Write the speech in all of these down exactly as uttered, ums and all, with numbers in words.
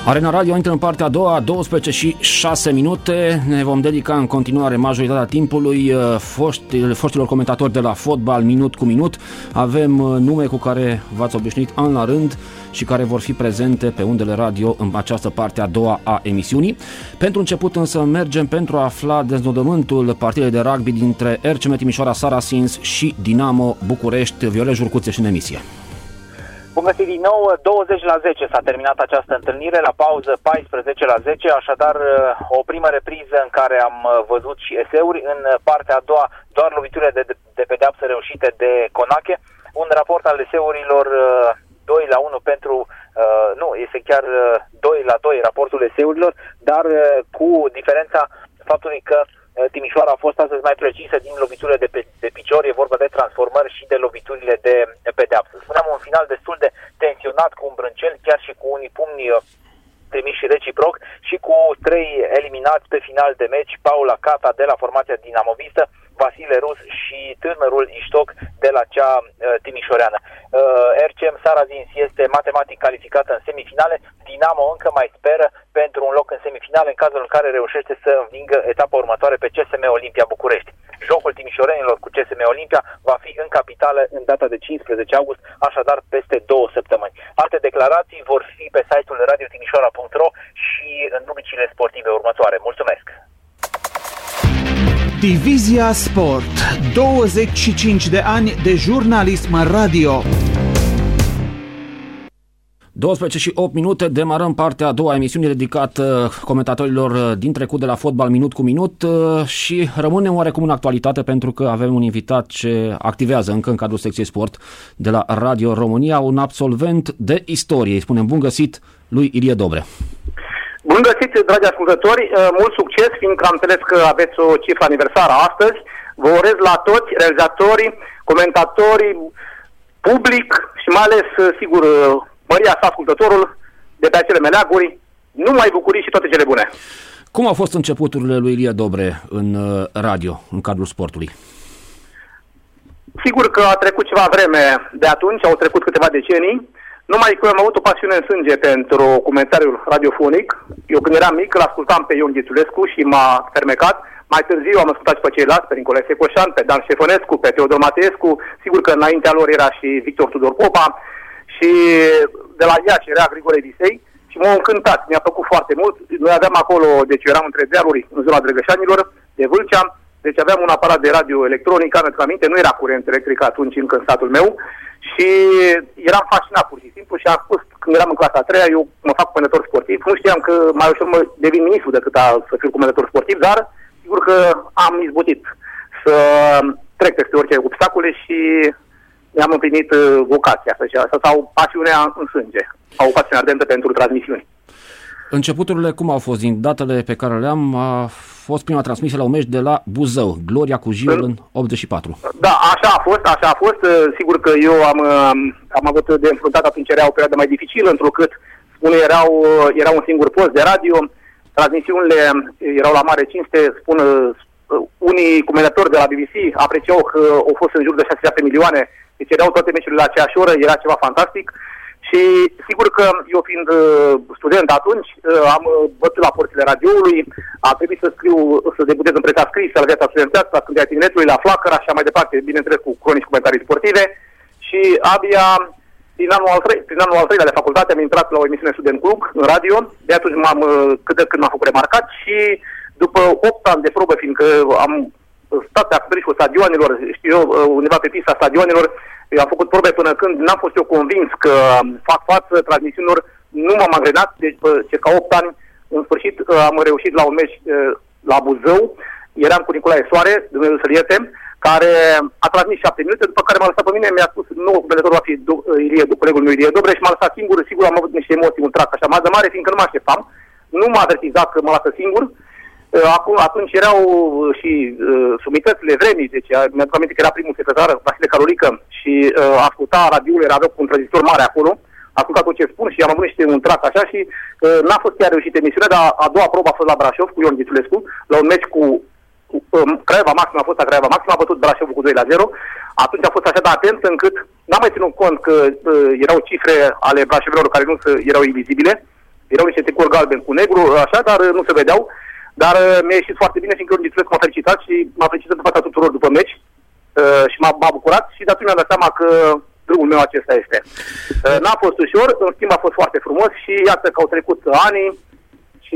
Arena Radio intră în partea a doua, douăsprezece și șase minute. Ne vom dedica în continuare majoritatea timpului foști, foștilor comentatori de la fotbal, minut cu minut. Avem nume cu care v-ați obișnuit an la rând și care vor fi prezente pe undele radio în această parte a doua a emisiunii. Pentru început însă mergem pentru a afla deznodământul partidei de rugby dintre R C M Timișoara Saracens și Dinamo București. Viorel Jurcuț și în emisie. Bun găsit din nou, douăzeci la zece s-a terminat această întâlnire, la pauză paisprezece la zece, așadar o primă repriză în care am văzut și eseuri, în partea a doua doar loviturile de, de pedeapsă reușite de Conache, un raport al eseurilor doi la unu pentru, nu, este chiar doi la doi raportul eseurilor, dar cu diferența faptului că Timișoara a fost astăzi mai precisă din loviturile de, pe, de picior, e vorba de transformări și de loviturile de, de pedeapsă. Spuneam un final destul de tensionat, cu un brâncel, chiar și cu unii pumni trimiși reciproc și cu trei eliminați pe final de meci, Paula Cata de la formația dinamovistă, Vasile Rus și tânărul Iștoc de la cea uh, timișoreană. Uh, R C M Saracens este matematic calificată în semifinale, Dinamo încă mai speră pentru un loc în semifinale în cazul în care reușește să învingă etapa următoare pe C S M Olimpia București. Jocul timișorenilor cu C S M Olimpia va fi în capitală în data de cincisprezece august, așadar peste două săptămâni. Alte declarații vor fi pe site-ul radio timișoara punct ro și în rubricile sportive următoare. Mulțumesc! Divizia Sport. douăzeci și cinci de ani de jurnalism radio. douăsprezece și opt minute, demarăm partea a doua a emisiunii dedicată comentatorilor din trecut de la fotbal minut cu minut și rămânem oarecum în actualitate pentru că avem un invitat ce activează încă în cadrul secției sport de la Radio România, un absolvent de istorie. Îi spunem bun găsit lui Ilie Dobre. Bun găsit, dragi ascultători, mult succes, fiindcă am înțeles că aveți o cifră aniversară astăzi. Vă urez la toți, realizatorii, comentatorii, public și mai ales, sigur, Maria sa, ascultătorul, de pe acele meleaguri, numai bucurii și toate cele bune. Cum au fost începuturile lui Ilie Dobre în radio, în cadrul sportului? Sigur că a trecut ceva vreme de atunci, au trecut câteva decenii, numai că am avut o pasiune în sânge pentru comentariul radiofonic. Eu când eram mic, îl ascultam pe Ion Ghițulescu și m-a fermecat. Mai târziu am ascultat și pe ceilalți, pe Nicolae Secoșan, pe Dan Ștefănescu, pe Teodor Mateescu. Sigur că înaintea lor era și Victor Tudor Popa și de la Iași era Grigore Visei și m-a încântat, mi-a plăcut foarte mult. Noi aveam acolo, deci eram între dealuri în zona Drăgășanilor, de Vâlcea, deci aveam un aparat de radio electronic, am aminte, nu era curent electric atunci încă în satul meu și eram fascinat pur și simplu și am spus, când eram în clasa a treia, eu mă fac comentator sportiv, nu știam că mai ușor mă devin ministru decât a, să fiu comentator sportiv, dar sigur că am izbutit să trec peste orice obstacole și mi-am împlinit vocația asta sau pasiunea în sânge, au o pasiune ardentă pentru transmisiuni. Începuturile cum au fost? Din datele pe care le-am, a fost prima transmisie la un meci de la Buzău, Gloria cu Jiul în optzeci și patru. Da, așa a fost, așa a fost. Sigur că eu am, am avut de înfruntat, atunci era o perioadă mai dificilă, întrucât, spune, erau, era un singur post de radio, transmisiunile erau la mare cinste, spun, unii comentatori de la B B C apreciau că au fost în jur de șase șapte milioane, deci erau toate meciurile la aceeași oră, era ceva fantastic. Și sigur că eu fiind uh, student atunci, uh, am uh, bătut la porțile radioului, a trebuit să scriu, să debutez în presa scrisă la viața studențească, la Scândeia Tineretului, la Flacăra și așa mai departe, bineînțeles cu cronici comentarii sportive și abia prin anul al, trei, prin anul al treilea de facultate am intrat la o emisiune Student Club în radio, de atunci m-am, uh, cât de când m-am făcut remarcat și după opt ani de probă, fiindcă am stat pe acoperișul stadionilor, știu eu, undeva pe pista stadionilor, eu am făcut probe până când n-am fost eu convins că fac față transmisiunilor, nu m-am angrenat, deci pe circa opt ani, în sfârșit am reușit la un meci la Buzău, eram cu Nicolae Soare, Dumnezeu să-l ierte, care a transmis șapte minute, după care m-a lăsat pe mine, mi-a spus, nu, comentatorul va fi Ilie, colegul meu Ilie Dobre și m-a lăsat singur, sigur am avut niște emoții, un trac așa mare, mare, fiindcă nu mă așteptam, nu m-a avertizat că mă lasă singur. Acum, atunci erau și uh, sumitățile vremii, deci mi-aduc aminte că era primul secretar, Vasile Carolică, și uh, asculta radioul, era un tranzistor mare acolo, asculta tot ce spun și am avut niște un trac așa și uh, n-a fost chiar reușit emisiunea, dar a doua probă a fost la Brașov cu Ion Ghițulescu, la un meci cu, cu um, Craiova Maxim, a fost la Craiova Maxim, a bătut Brașovul cu doi la zero, atunci a fost așa de atent încât n-am mai ținut cont că uh, erau cifre ale brașovilor care nu erau invizibile. erau niște tricuri galben cu negru, așa, dar nu se vedeau. Dar mi-a ieșit foarte bine, fiindcă Ion Ghițulescu m-a felicitat și m-a felicitat în fața tuturor după meci uh, și m-a, m-a bucurat și de atunci mi-am dat seama că drumul meu acesta este. Uh, n-a fost ușor, în schimb a fost foarte frumos și iată că au trecut ani și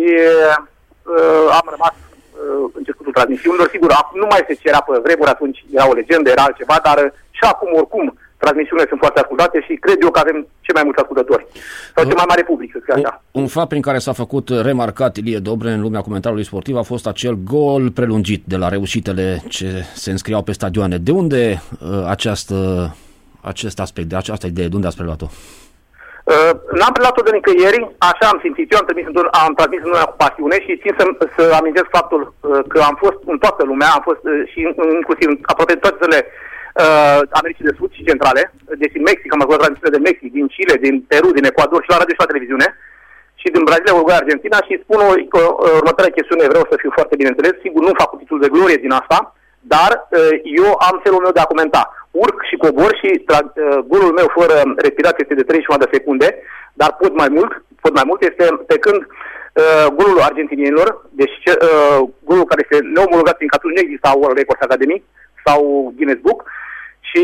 uh, am rămas uh, începutul transmisiunilor. Sigur, nu mai se cerea pe vremuri, atunci era o legendă, era altceva, dar uh, și acum oricum transmisiunile sunt foarte ascultate și cred eu că avem cei mai mulți ascultători. Sau cel mai mare public, să zic așa. Un, un fapt prin care s-a făcut remarcat Ilie Dobre în lumea comentariului sportiv a fost acel gol prelungit de la reușitele ce se înscriau pe stadioane. De unde uh, această, acest aspect, de această idee, de unde ați preluat-o? Uh, n-am preluat-o de nicăieri, așa am simțit eu, am transmis, am transmis în cu pasiune și țin să, să amintesc faptul uh, că am fost în toată lumea, am fost uh, și inclusiv în aproape toate țările Uh, Americii de Sud și Centrale, deci din Mexic, am ascultat transmisiile de Mexic, din Chile, din Peru, din Ecuador și la radio și la televiziune, și din Brazilia, Uruguay, Argentina și spun o, o, o următoarea chestiune, vreau să fiu foarte bineînțeles, sigur nu fac cu titlul de glorie din asta, dar uh, eu am felul meu de a comenta. Urc și cobor și uh, golul meu fără respirație este de treizeci și unu de secunde, dar pot mai mult, pot mai mult este pe când uh, golul argentinienilor, deci uh, golul care este neomologat, fiindcă atunci nu exista World Records Academy sau Guinness Book, și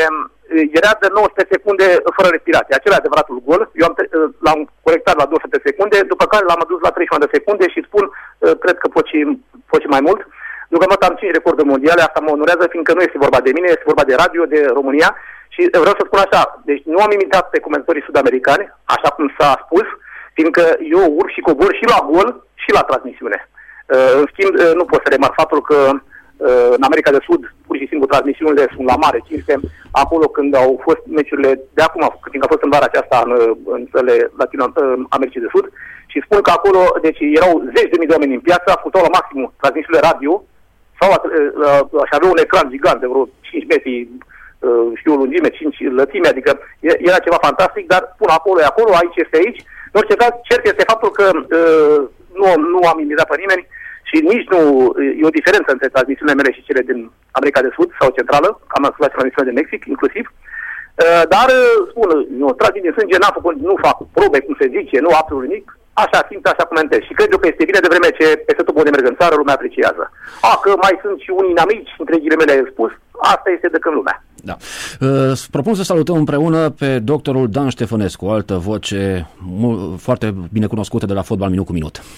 era de nouă sute secunde fără respirație. Acela e adevăratul gol. Eu am, l-am corectat la două sute secunde, după care l-am adus la treizeci și unu de secunde și spun, cred că pot și, pot și mai mult. Nu că am cinci recorduri mondiale, asta mă onorează, fiindcă nu este vorba de mine, este vorba de radio, de România. Și vreau să spun așa, deci nu am imitat pe comentarii sud-americani, așa cum s-a spus, fiindcă eu urc și cobor și la gol și la transmisiune. În schimb, nu pot să remarc faptul că în America de Sud, pur și simplu, transmisiunile sunt la mare cinste. Acolo când au fost meciurile de acum, fiindcă a fost în vara aceasta în, în țările Latino-Americii de Sud, și spun că acolo, deci erau zeci de mii de oameni în piață, ascultau la maxim transmisiunile radio, sau așa avea un ecran gigant de vreo cinci metri, știu, lungime, cinci lățime, adică era ceva fantastic, dar pun acolo e acolo, aici este aici. În orice caz, cert este faptul că nu, nu am imitat pe nimeni. Și nici nu e o diferență între transmisiunile mele și cele din America de Sud sau Centrală, am ascultat transmisiunile de Mexic, inclusiv. Dar, spun, eu trag din sânge, n-am făcut, nu fac probe, cum se zice, nu absolut nimic, așa simt, așa comentez. Și cred eu că este bine de vreme ce peste tot unde merg în țară, lumea apreciază. A, că mai sunt și unii inamici, între ghilimele spus, asta este de când lumea. Da. Uh, propun să salutăm împreună pe doctorul Dan Ștefănescu, o altă voce foarte bine cunoscută de la Fotbal Minut cu Minut.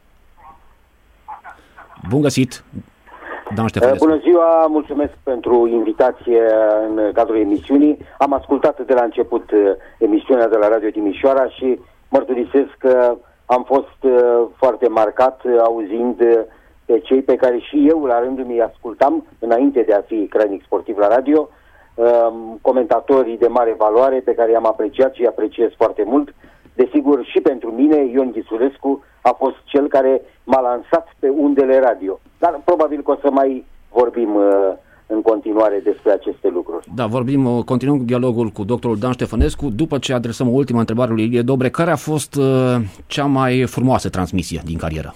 Bun găsit, Dan Ștefănescu. Bună ziua, mulțumesc pentru invitație în cadrul emisiunii. Am ascultat de la început emisiunea de la Radio Timișoara și mărturisesc că am fost foarte marcat auzind pe cei pe care și eu la rândul meu ascultam înainte de a fi cranic sportiv la radio, comentatorii de mare valoare pe care i-am apreciat și îi apreciez foarte mult. Desigur, și pentru mine, Ion Ghițulescu a fost cel care m-a lansat pe undele radio. Dar probabil că o să mai vorbim uh, în continuare despre aceste lucruri. Da, vorbim, continuăm dialogul cu doctorul Dan Ștefănescu, după ce adresăm o ultimă întrebare lui Ilie Dobre. Care a fost uh, cea mai frumoasă transmisie din carieră?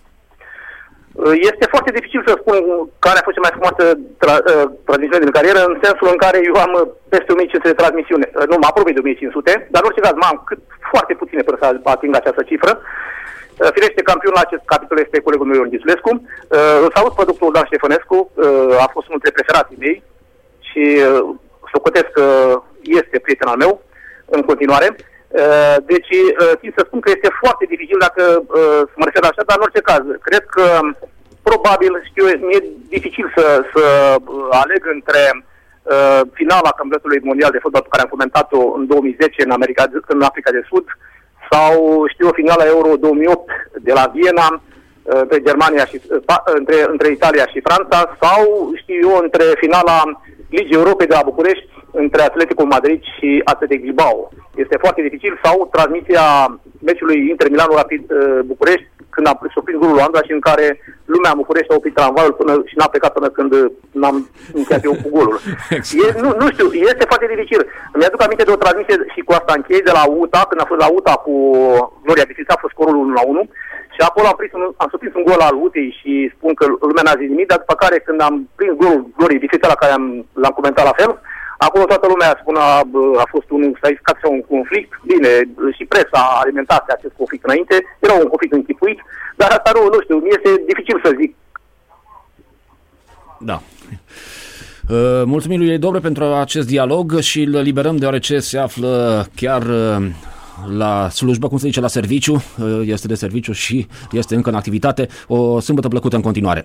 Este foarte dificil să spun care a fost cea mai frumoasă tra- uh, transmisiune din carieră, în sensul în care eu am peste o mie cinci sute de transmisiune. Uh, nu, mă apropii de o mie cinci sute, dar în orice caz m-am cât foarte puține până să ating această cifră. Uh, firește, campionul la acest capitol este colegul meu Ion Ghițulescu. Uh, îl salut pe doctorul Dan Ștefănescu, uh, a fost unul dintre preferații mei și uh, socotesc că este prieten al meu în continuare. Uh, deci, uh, țin să spun că este foarte dificil dacă uh, să mă refer așa, dar în orice caz, cred că probabil, știu, mi-e dificil să, să aleg între uh, finala Campionatului Mondial de Fotbal pe care am comentat-o în două mii zece în, America, în Africa de Sud sau, știu, finala Euro două mii opt de la Viena uh, între Germania și uh, între, între Italia și Franța sau, știu eu, între finala Ligii Europei de la București între Atletico Madrid și Athletic Bilbao. Este foarte dificil, sau transmisia meciului Inter Milano Rapid uh, București, când am surprins golul lui Andra și în care lumea în București a oprit tramvaiul până și n-a plecat până când n-am încheiat eu cu golul. E, nu, nu știu, este foarte dificil. Mi-aduc aminte de o transmisie și cu asta închei de la U T A, când a fost la U T A cu Gloria Bistrița, a fost scorul unu la unu și acolo am, prins un, am surprins un gol al U T E și spun că lumea n-a zis nimic, dar după care când am prins golul Gloriei Bistrița, la care am, l-am comentat la fel, Acolo toată lumea spune a, a fost un, s-a iscat un conflict, bine, și presa a alimentat acest conflict înainte, era un conflict închipuit, dar asta nu, nu știu, mi este dificil să zic. Da. Uh, mulțumim lui Dobre pentru acest dialog și îl liberăm deoarece se află chiar uh, la slujbă, cum se zice, la serviciu, uh, este de serviciu și este încă în activitate. O sâmbătă plăcută în continuare.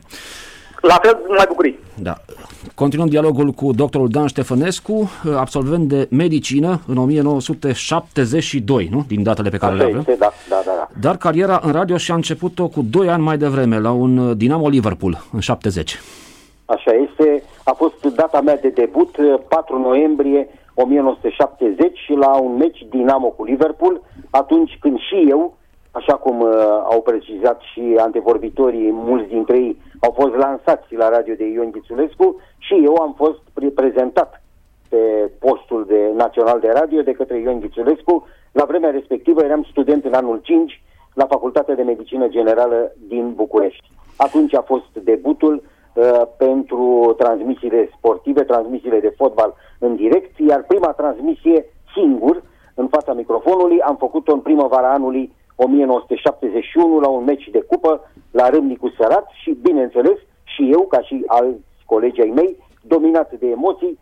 La fel, numai bucurii. Da. Continuăm dialogul cu doctorul Dan Ștefănescu, absolvent de medicină în o mie nouă sute șaptezeci și doi, nu? Din datele pe care Așa le avem. este, da, da, da, da. Dar cariera în radio și-a început-o cu doi ani mai devreme, la un Dinamo Liverpool, în șaptezeci. Așa este, a fost data mea de debut, patru noiembrie o mie nouă sute șaptezeci, la un meci Dinamo cu Liverpool, atunci când și eu, așa cum uh, au precizat și antevorbitorii, mulți dintre ei au fost lansați la radio de Ion Ghițulescu, și eu am fost pre- prezentat pe postul de național de radio de către Ion Ghițulescu. La vremea respectivă eram student în anul cinci la Facultatea de Medicină Generală din București. Atunci a fost debutul uh, pentru transmisiile sportive, transmisiile de fotbal în direct, iar prima transmisie singur, în fața microfonului, am făcut-o în primăvara anului o mie nouă sute șaptezeci și unu la un meci de cupă la Râmnicu Sărat și, bineînțeles, și eu, ca și alți colegi ai mei, dominat de emoții,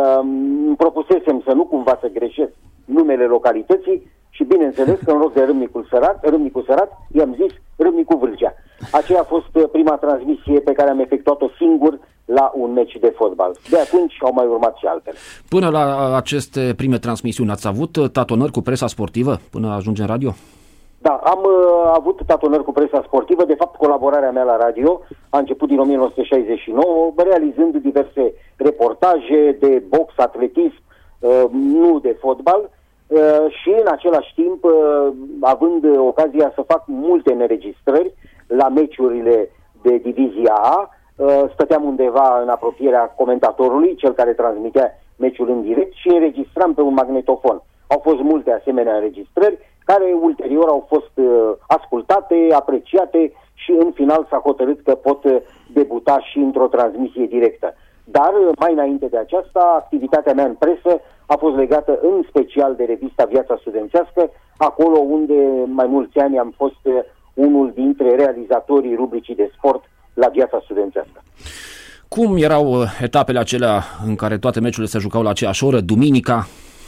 îmi propusesem să nu cumva să greșesc numele localității și, bineînțeles, că în loc de Râmnicu Sărat, Râmnicu Sărat, i-am zis Râmnicu Vâlcea. Aceea a fost prima transmisie pe care am efectuat-o singur la un meci de fotbal. De atunci au mai urmat și altele. Până la aceste prime transmisiuni ați avut tatonări cu presa sportivă până ajunge în radio? Da, am uh, avut tatonări cu presa sportivă. De fapt, colaborarea mea la radio a început din o mie nouă sute șaizeci și nouă, realizând diverse reportaje de box, atletism, uh, nu de fotbal, uh, și în același timp, uh, având ocazia să fac multe înregistrări la meciurile de divizia A, uh, stăteam undeva în apropierea comentatorului, cel care transmitea meciul în direct, și înregistram pe un magnetofon. Au fost multe asemenea înregistrări, care ulterior au fost uh, ascultate, apreciate și în final s-a hotărât că pot uh, debuta și într-o transmisie directă. Dar uh, mai înainte de aceasta, activitatea mea în presă a fost legată în special de revista Viața Studențească, acolo unde mai mulți ani am fost uh, unul dintre realizatorii rubricii de sport la Viața Studențească. Cum erau uh, etapele acelea în care toate meciurile se jucau la aceeași oră, duminica?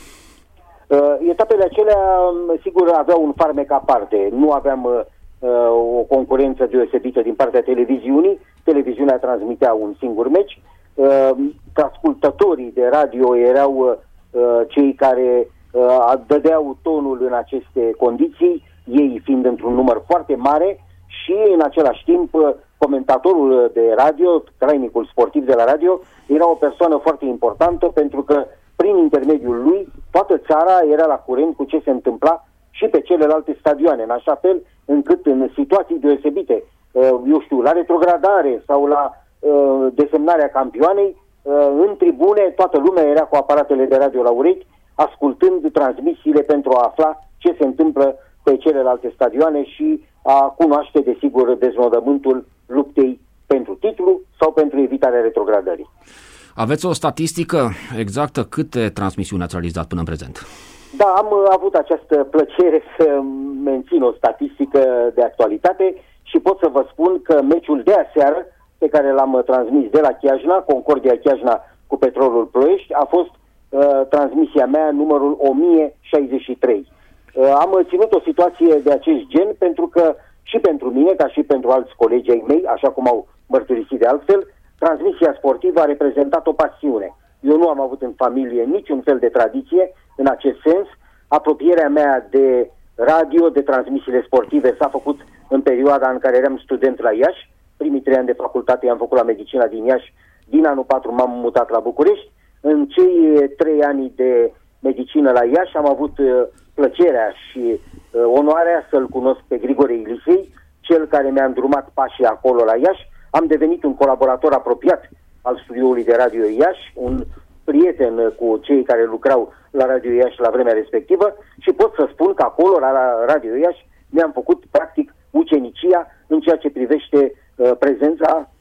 Uh, etapele acelea, sigur, aveau un farmec aparte. Nu aveam uh, o concurență deosebită din partea televiziunii. Televiziunea transmitea un singur meci. Uh, ascultătorii de radio erau uh, cei care uh, dădeau tonul în aceste condiții, ei fiind într-un număr foarte mare, și în același timp uh, comentatorul de radio, trainicul sportiv de la radio, era o persoană foarte importantă, pentru că prin intermediul lui, toată țara era la curent cu ce se întâmpla și pe celelalte stadioane, în așa fel încât în situații deosebite, eu știu, la retrogradare sau la uh, desemnarea campioanei, uh, în tribune toată lumea era cu aparatele de radio la urechi, ascultând transmisiile pentru a afla ce se întâmplă pe celelalte stadioane și a cunoaște, desigur, deznodământul luptei pentru titlu sau pentru evitarea retrogradării. Aveți o statistică exactă câte transmisiuni ați realizat până în prezent? Da, am avut această plăcere să mențin o statistică de actualitate și pot să vă spun că meciul de aseară, pe care l-am transmis de la Chiajna, Concordia Chiajna cu Petrolul Ploiești, a fost uh, transmisia mea numărul o mie șaizeci și trei. Uh, am ținut o situație de acest gen pentru că și pentru mine, ca și pentru alți colegi ai mei, așa cum au mărturisit de altfel, transmisia sportivă a reprezentat o pasiune. Eu nu am avut în familie niciun fel de tradiție în acest sens. Apropierea mea de radio, de transmisiile sportive s-a făcut în perioada în care eram student la Iași. Primii trei ani de facultate i-am făcut la medicina din Iași. Din anul patru m-am mutat la București. În cei trei ani de medicină la Iași am avut uh, plăcerea și uh, onoarea să-l cunosc pe Grigore Ilisei, cel care mi-a îndrumat pașii acolo la Iași. Am devenit un colaborator apropiat al studioului de Radio Iași, un prieten cu cei care lucrau la Radio Iași la vremea respectivă și pot să spun că acolo, la Radio Iași, mi-am făcut practic ucenicia în ceea ce privește uh, prezența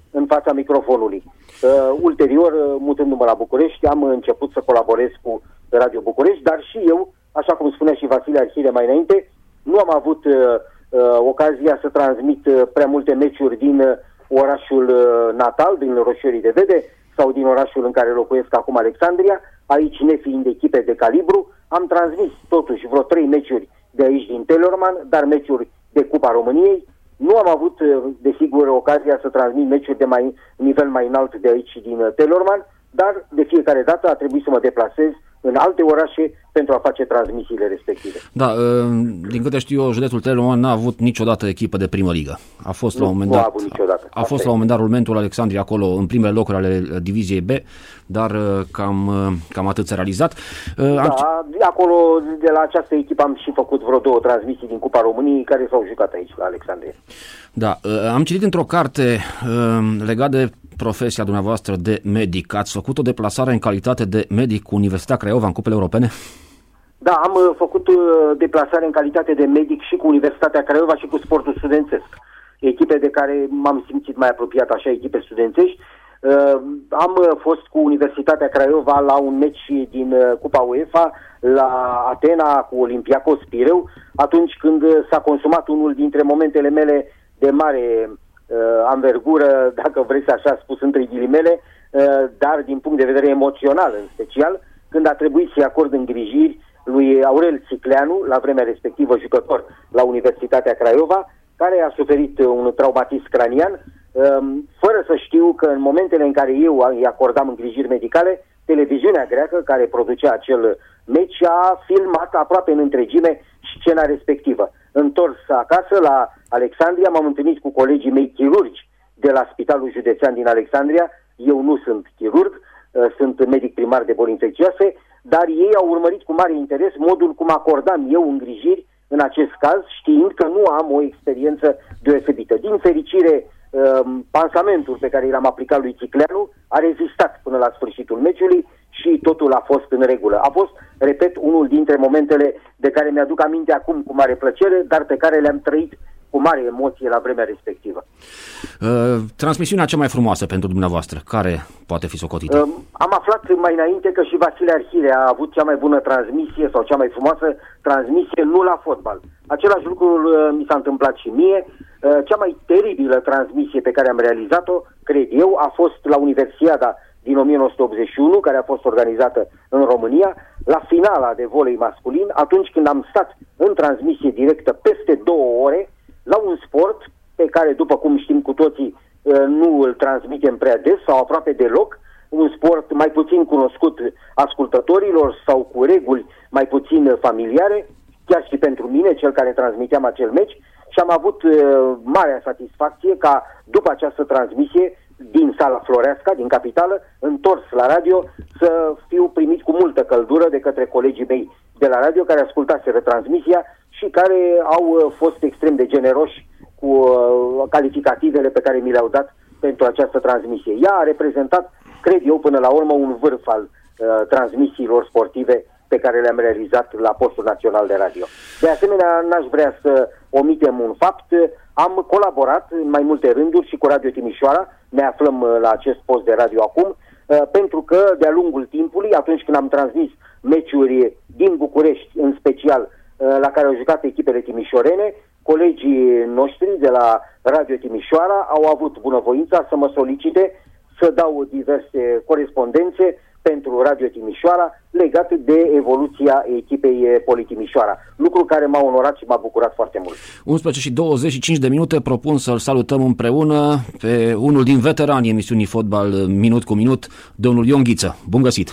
în fața microfonului. Uh, ulterior, uh, mutându-mă la București, am început să colaborez cu Radio București, dar și eu, așa cum spunea și Vasile Arhire mai înainte, nu am avut uh, uh, ocazia să transmit uh, prea multe meciuri din uh, orașul uh, natal, din Roșiorii de Vede, sau din orașul în care locuiesc acum, Alexandria. Aici, nefiind echipe de calibru, am transmis totuși vreo trei meciuri de aici din Teleorman, dar meciuri de Cupa României. Nu am avut, desigur, ocazia să transmit meciuri de mai, nivel mai înalt de aici din Teleorman, dar de fiecare dată a trebuit să mă deplasez în alte orașe pentru a face transmisiile respective. Da, din câte știu eu, județul Teleorman n-a avut niciodată echipă de primă ligă. A fost nu, la un moment dat, nu a avut niciodată. A fost la un moment dat Rulmentul Alexandria acolo în primele locuri ale diviziei B, dar cam, cam atât s-a realizat. Da, Am... acolo de la această echipă am și făcut vreo două transmisii din Cupa României care s-au jucat aici la Alexandria. Da, am citit într-o carte legat de profesia dumneavoastră de medic. Ați făcut o deplasare în calitate de medic cu Universitatea Craiova în cupele europene? Da, am uh, făcut uh, deplasare în calitate de medic și cu Universitatea Craiova și cu sportul studențesc. Echipe de care m-am simțit mai apropiat, așa, echipe studențești. Uh, am uh, fost cu Universitatea Craiova la un meci din uh, Cupa UEFA la Atena cu Olympiacos Pireu, atunci când uh, s-a consumat unul dintre momentele mele de mare uh, anvergură, dacă vreți așa spus între ghilimele, uh, dar din punct de vedere emoțional în special, când a trebuit să-i acord îngrijiri lui Aurel Țicleanu, la vremea respectivă jucător la Universitatea Craiova, care a suferit un traumatism cranian, fără să știu că în momentele în care eu îi acordam îngrijiri medicale, televiziunea greacă care producea acel meci a filmat aproape în întregime scena respectivă. Întors acasă la Alexandria, m-am întâlnit cu colegii mei chirurgi de la Spitalul Județean din Alexandria. Eu nu sunt chirurg, sunt medic primar de boli infecțioase, dar ei au urmărit cu mare interes modul cum acordam eu îngrijiri în acest caz, știind că nu am o experiență deosebită. Din fericire, pansamentul pe care l-am aplicat lui Țicleanu a rezistat până la sfârșitul meciului și totul a fost în regulă. A fost, repet, unul dintre momentele de care mi-aduc aminte acum cu mare plăcere, dar pe care le-am trăit cu mare emoție la vremea respectivă. Uh, transmisiunea cea mai frumoasă pentru dumneavoastră, care poate fi socotită? Uh, am aflat mai înainte că și Vasile Arhire a avut cea mai bună transmisie sau cea mai frumoasă transmisie, nu la fotbal. Același lucru uh, mi s-a întâmplat și mie. Uh, cea mai teribilă transmisie pe care am realizat-o, cred eu, a fost la Universiada din o mie nouă sute optzeci și unu, care a fost organizată în România, la finala de volei masculin, atunci când am stat în transmisie directă peste două ore, la un sport pe care, după cum știm cu toții, nu îl transmitem prea des sau aproape deloc, un sport mai puțin cunoscut ascultătorilor sau cu reguli mai puțin familiare, chiar și pentru mine, cel care transmiteam acel meci, și am avut uh, marea satisfacție ca după această transmisie din sala Floreasca, din capitală, întors la radio, să fiu primit cu multă căldură de către colegii mei de la radio care ascultaseră transmisia și care au uh, fost extrem de generoși cu uh, calificativele pe care mi le-au dat pentru această transmisie. Ea a reprezentat, cred eu, până la urmă un vârf al uh, transmisiilor sportive pe care le-am realizat la postul național de radio. De asemenea, n-aș vrea să omitem un fapt. Am colaborat în mai multe rânduri și cu Radio Timișoara, ne aflăm uh, la acest post de radio acum, uh, pentru că de-a lungul timpului, atunci când am transmis meciuri din București, în special, uh, la care au jucat echipele timișorene, colegii noștri de la Radio Timișoara au avut bunăvoința să mă solicite să dau diverse corespondențe pentru Radio Timișoara legat de evoluția echipei Poli Timișoara. Lucru care m-a onorat și m-a bucurat foarte mult. unsprezece și douăzeci și cinci de minute, propun să-l salutăm împreună pe unul din veteranii emisiunii Fotbal Minut cu Minut, domnul Ion Ghiță. Bun găsit!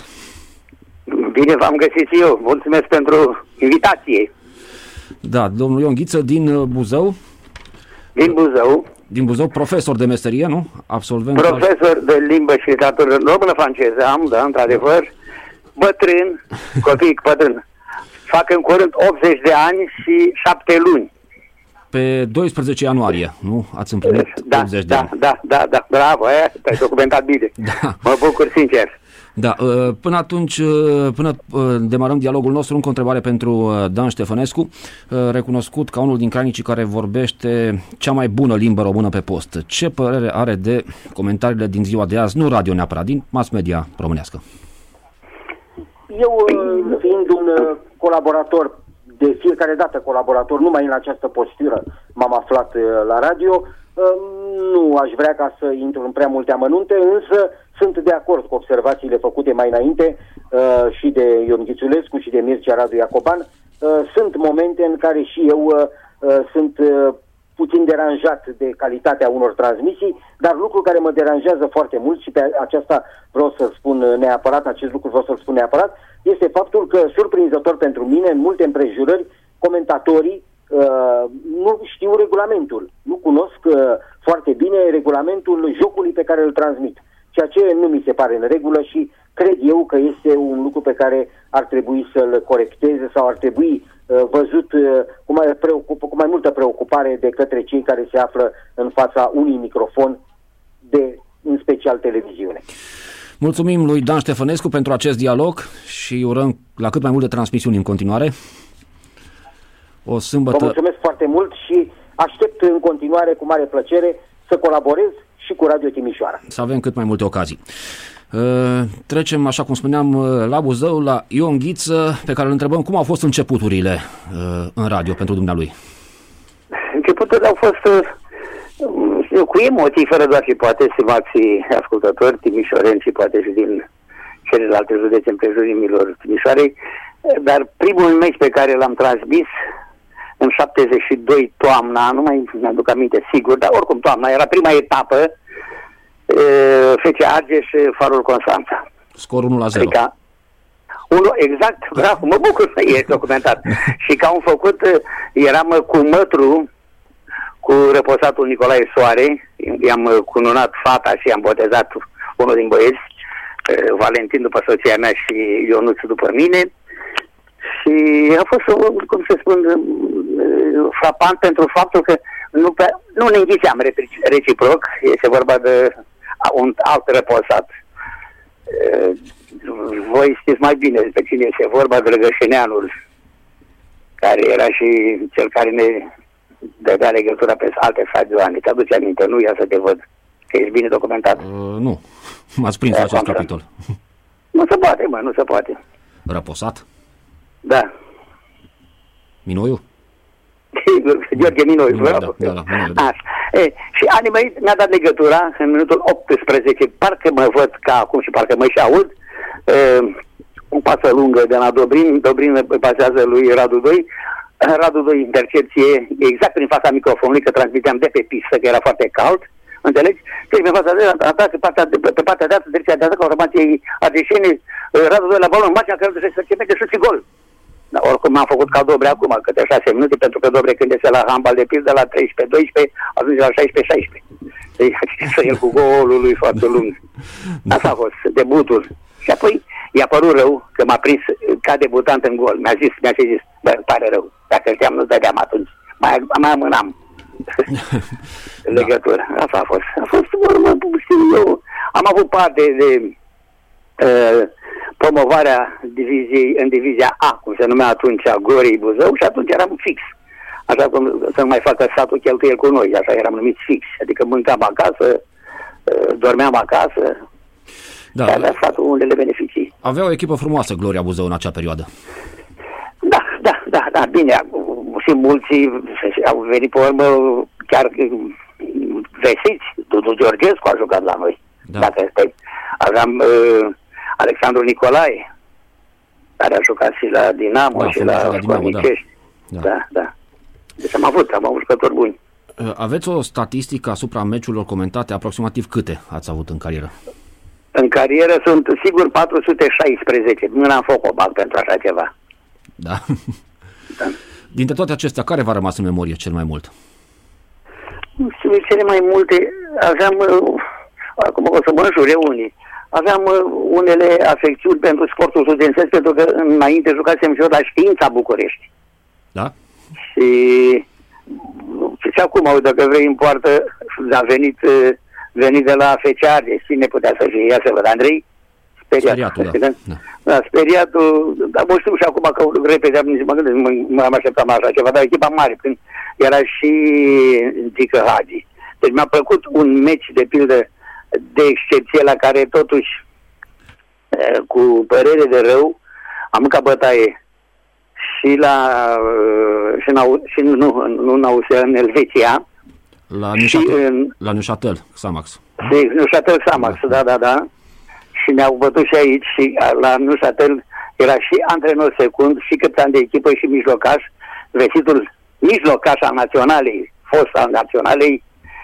Bine v-am găsit și eu. Mulțumesc pentru invitație. Da, domnul Ion Ghiță din Buzău. Din Buzău. Din Buzău, profesor de meserie, nu? Absolvent. Profesor al... de limbă și literatură română-franceză am, da, într-adevăr. Bătrân, copii bătrân. Fac în curând optzeci de ani și șapte luni. Pe doisprezece ianuarie, nu? Ați împlinit da, optzeci de da, ani. Da, da, da, bravo, eh? Te-ai documentat bine. Da. Mă bucur sincer. Da, până atunci, până demarăm dialogul nostru, încă o întrebare pentru Dan Ștefănescu, recunoscut ca unul din crainicii care vorbește cea mai bună limbă română pe post. Ce părere are de comentariile din ziua de azi, nu radio neapărat, din mass media românească? Eu, fiind un colaborator, de fiecare dată colaborator, numai în această postură m-am aflat la radio, nu aș vrea ca să intru în prea multe amănunte, însă sunt de acord cu observațiile făcute mai înainte uh, și de Ion Ghițulescu și de Mircea Radu Iacoban. Uh, sunt momente în care și eu uh, uh, sunt uh, puțin deranjat de calitatea unor transmisii, dar lucru care mă deranjează foarte mult și pe aceasta vreau să spun neapărat, acest lucru vreau să-l spun neapărat, este faptul că, surprinzător pentru mine, în multe împrejurări, comentatorii Uh, nu știu regulamentul, nu cunosc uh, foarte bine regulamentul jocului pe care îl transmit, ceea ce nu mi se pare în regulă și cred eu că este un lucru pe care ar trebui să-l corecteze sau ar trebui uh, văzut uh, cu, mai preocup, cu mai multă preocupare de către cei care se află în fața unui microfon, de, în special televiziune. Mulțumim lui Dan Ștefănescu pentru acest dialog și urăm la cât mai multe transmisiuni în continuare. O sâmbătă... Vă mulțumesc foarte mult și aștept în continuare cu mare plăcere să colaborez și cu Radio Timișoara. Să avem cât mai multe ocazii. Trecem, așa cum spuneam, la Buzău, la Ion Ghiță, pe care îl întrebăm cum au fost începuturile în radio pentru dumnealui. Începuturile au fost cu emoții, fără doar și poate, stimați ascultători timișoreni și poate și din celelalte județe împrejurimilor Timișoarei, dar primul meci pe care l-am transmis în șaptezeci și doi toamna, nu mai mi-aduc aminte sigur, dar oricum toamna, era prima etapă, F C Argeș și Farul Constanța. Scor unu la zero. Adică, unu, exact, bravo, mă bucur să e documentat. Și că am făcut, eram cu mătru, cu reposatul Nicolae Soare, i-am cununat fata și i-am botezat unul din băieți, Valentin după soția mea și Ionuț după mine. Și a fost, cum se spun, frapant pentru faptul că nu, pe, nu ne înghițeam reciproc, este vorba de un alt reposat. Voi știți mai bine despre cine este vorba, de Lăgășeneanul, care era și cel care ne dădea legătura pe alte stadioane. Te aduce aminte, nu? Ia să te văd, că ești bine documentat. Uh, nu, m-ați prins la acest capitol. Nu se poate, mă, nu se poate. Răposat? Da. Minoiu? Gheorghe Minoiu, da, da, da, da, da. E, și Animăi mi-a dat legătura în minutul optsprezece, parcă mă văd ca acum și parcă mă și aud, e, o pasă lungă de la Dobrin, Dobrin pasează lui Radu doi, Radu doi intercepție exact prin fața microfonului, că transmiteam de pe pistă, că era foarte cald, înțelegi? Deci pe fața de atac, pe partea de, pe partea de altă, direcția de atac, formației ardeșene, Radu doi la balon, mașina care duce să se de sus și gol. Dar oricum am făcut ca Dobre acum, câte șase minute, pentru că Dobre când este la handbal de pildă, la treisprezece doisprezece, ajunge la șaisprezece șaisprezece. Deci să el cu golul lui foarte lung. Asta a fost debutul. Și apoi i-a părut rău că m-a prins ca debutant în gol. Mi-a zis, mi-a zis, bă, îmi pare rău. Dacă știam, nu dădeam atunci. Mai, mai amânam legătura. Asta a fost. A fost, urmă, știu eu, am avut parte de uh, promovarea diviziei în divizia A, cum se numea atunci, a Gloriei Buzău, și atunci eram fix. Așa cum să nu mai facă statul cheltuiel cu noi, așa eram numiți fix. Adică mâncam acasă, dormeam acasă, da, și avea statul unele beneficii. Avea o echipă frumoasă Gloria Buzău în acea perioadă. Da, da, da, da, bine, și mulți au venit pe urmă chiar vesiți. Dudu Georgescu a jucat la noi, da. Dacă stai. Aveam uh, Alexandru Nicolae, care a jucat și la Dinamo, da, și la, la Dinamo, da. Da. da, da. Deci am avut, am avut jucători buni. Aveți o statistică asupra meciurilor comentate? Aproximativ câte ați avut în carieră? În carieră sunt sigur patru sute șaisprezece. Nu am făcut o bag pentru așa ceva. Da. Da. Dintre toate acestea, care v-a rămas în memorie cel mai mult? Nu știu, cele mai multe aveam, acum o să mă înjure unii, aveam unele afecțiuni pentru sportul studențesc, pentru că înainte jucasem și eu la Știința București. Da? Și, și acum, dacă vrei, în poartă, a venit, venit de la F C Argeș, cine putea să fie? Ia să văd, Andrei Speriat. Speriatul, da. Da, da. da speriatul, dar mă știu și acum că repede, nici mă gândesc, mă, mă așteptam la așa ceva, dar echipa mare, când era și Gică Hagi. Deci mi-a plăcut un meci, de pildă, de excepție, la care totuși, cu părere de rău, am mâncat bătaie și la și, în, și nu, nu în Austria, în Elveția. La Neuchâtel, la Neuchâtel, Xamax. Neuchâtel, Xamax, da, da, da. Și ne-au bătut și aici și la Neuchâtel era și antrenor secund, și capitan de echipă și mijlocaș, vestitul mijlocaș al naționalei, fost al naționalei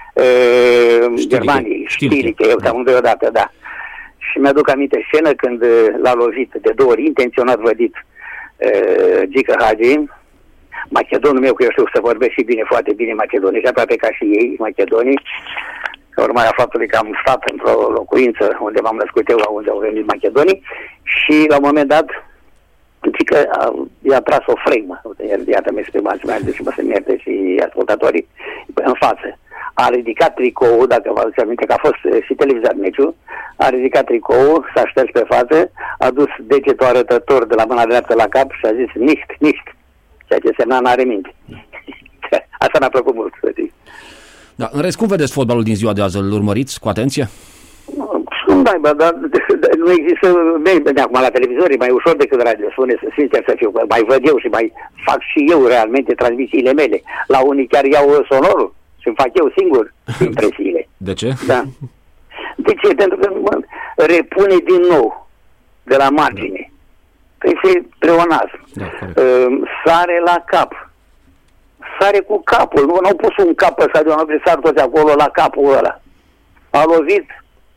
uh, Germaniei, Știliche, eu am deodată, da. Și mi-aduc aminte scenă când l-a lovit de două ori, intenționat vădit, uh, Gică Hagi, macedonul meu, că eu știu să vorbesc și bine, foarte bine macedonii, aproape ca și ei, macedonii, ca urmare a faptului că am stat într-o locuință unde m-am născut eu, unde au venit macedonii, și la un moment dat, Gică i-a tras o fremă, iată-mi exprimați mai deci mă să-mi ierte și ascultatorii, în față. A ridicat tricoul, dacă vă aduceți aminte că a fost și televizat meciul, a ridicat tricoul, s-a șters pe față, a dus degetul arătător de la mâna dreaptă la cap și a zis nicht, nicht, ceea ce semna n-are minte. Asta mi-a plăcut mult, să zic. Da, în rest, cum vedeți fotbalul din ziua de azi? Îl urmăriți cu atenție? Nu, da, bă, dar nu există, de acum la televizor e mai ușor decât radio, spune, sincer să fiu, mai văd eu și mai fac și eu realmente transmisiile mele. La unii chiar iau sonorul și îmi fac eu singur impresiile. De ce? Da. De ce? Pentru că mă, repune din nou de la margine. Da. Este pleonazm. Da, uh, sare la cap. Sare cu capul. Nu au pus un cap pe stadion, au sar toți acolo la capul ăla. A lovit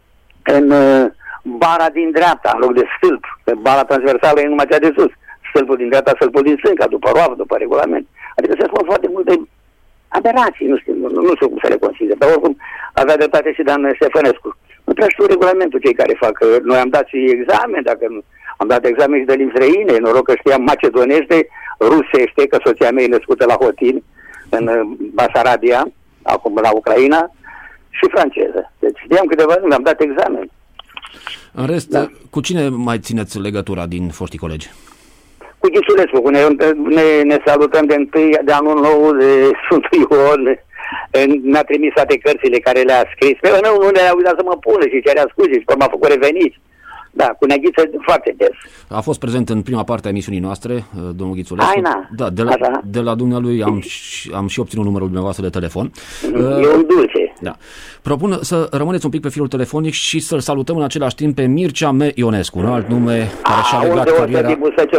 în uh, bara din dreapta, în loc de stâlp. Că bara transversală e numai cea de sus. Stâlpul din dreapta, stâlpul din stânga, după roavă, după regulament. Adică se spun foarte multe aberații, nu știu, nu, nu știu cum să le consider, dar oricum avea dreptate și Dan Ștefănescu. Nu prea știu regulamentul cei care fac. Noi am dat și examen, dacă nu, am dat examen și de limbi străine, noroc că știam macedonește, rusește, că soția mea e născută la Hotin, în Basarabia, acum la Ucraina, și franceză. Deci știam câteva limbi, am dat examen. În rest, da. Cu cine mai țineți legătura din foștii colegi? Cu Ghisulescu, cu ne, ne, ne salutăm de întâi de anul nou de Sfântul Ion, ne-a trimis toate cărțile care le-a scris. Pe nu, nu le-a uitat să mă pună și cerea scuze și m-a făcut reveniți. Da, cu Neghiță foarte des. A fost prezent în prima parte a emisiunii noastre, domnul Ghițulescu. Aina. Da, de la, de la dumnealui am, am și obținut numărul dumneavoastră de telefon. E un dulce. Da. Propun să rămâneți un pic pe firul telefonic și să-l salutăm în același timp pe Mircea M. Ionescu, un alt nume care și-a legat cariera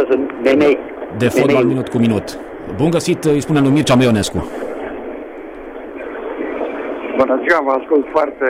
de fotbal minut cu minut. Bun găsit, îi spunem lui Mircea M. Ionescu. Bună ziua, vă ascult foarte